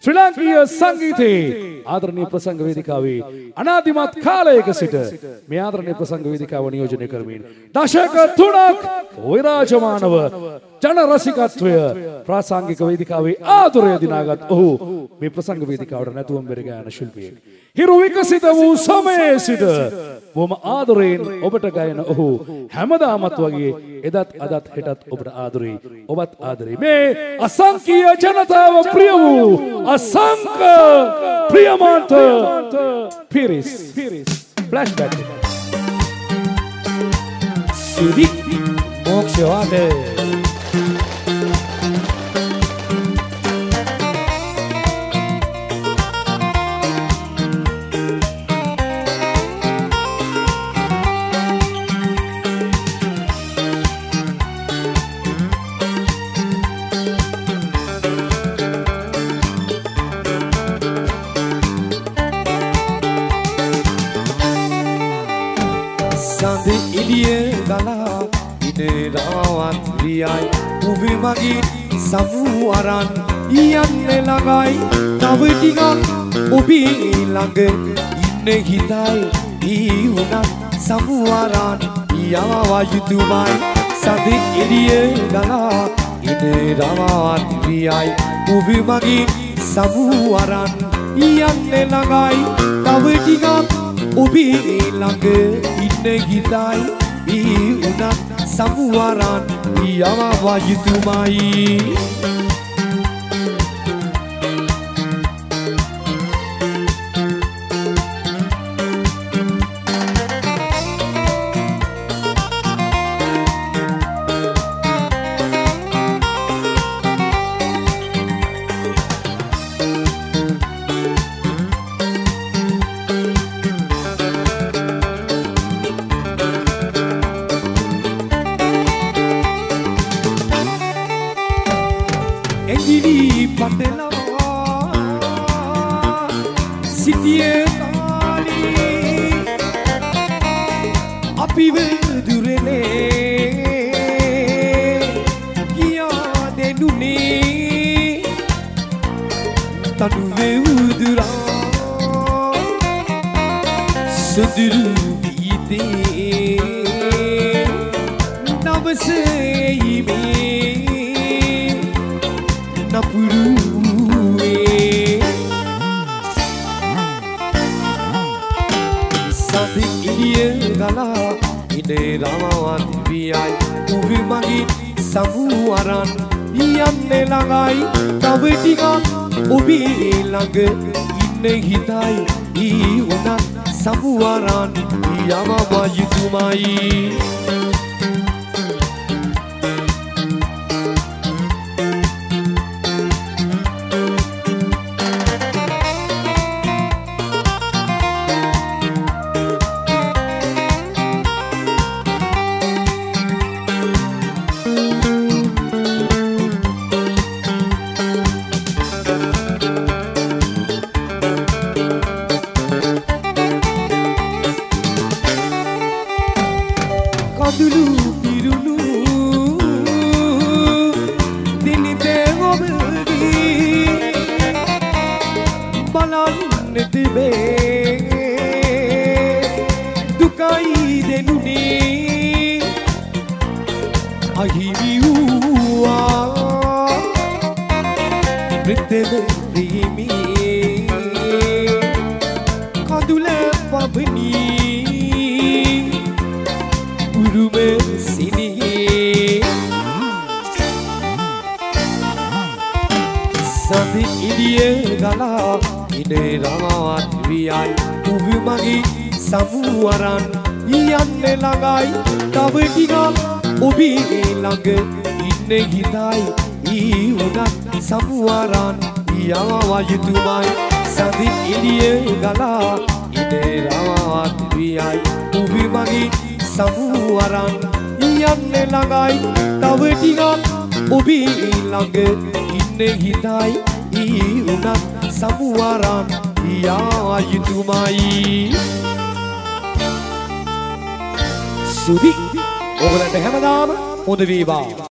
ශ්‍රී ලාංකීය සංගීතයේ ආදරණීය ප්‍රසංග වේදිකාවේ අනාදිමත් කාලයක සිට මේ ආදරණීය ප්‍රසංග වේදිකාව නියෝජනය කරමින් දශක 3ක් විරාජමානව ජන රසිකත්වය ප්‍රාසංගික වේදිකාවේ ආදරය දිනාගත් ඔහු මේ ප්‍රසංග වේදිකාවට නැතුවම බෙර ගායන ශිල්පියෙක්. හිරු විකසිත වූ සමයේ සිට බොහොම ආදරයෙන් ඔබට ගයන ඔහු හැමදාමත් වගේ එදත් අදත් හෙටත් ඔබට ආදරේ. ඔබත් ආදරේ. මේ අසංකීය ජනතාව ප්‍රිය වූ අසංක ප්‍රියමාන්ත පිරිස් ෆ්ලෑෂ්බැක් සුදි මොක්ෂවාද උඹ මගේ සමුවරන් යන්නේ ළඟයි තව ටිකක් ඔබේ ළඟ ඉන්න හිතයි ඊ උනත් සමුවරන් යවා යුතුයමයි සඳ එළිය ගලා ඉන රවත් ප්‍රියයි උඹ මගේ සමුවරන් යන්නේ ළඟයි තව ටිකක් ඔබේ ළඟ ඉන්න හිතයි ඊ උනත් සමුවරන් යවා යුතුයමයි සුදි ඔයගලන්ට හැමදාම හොඳ වේවා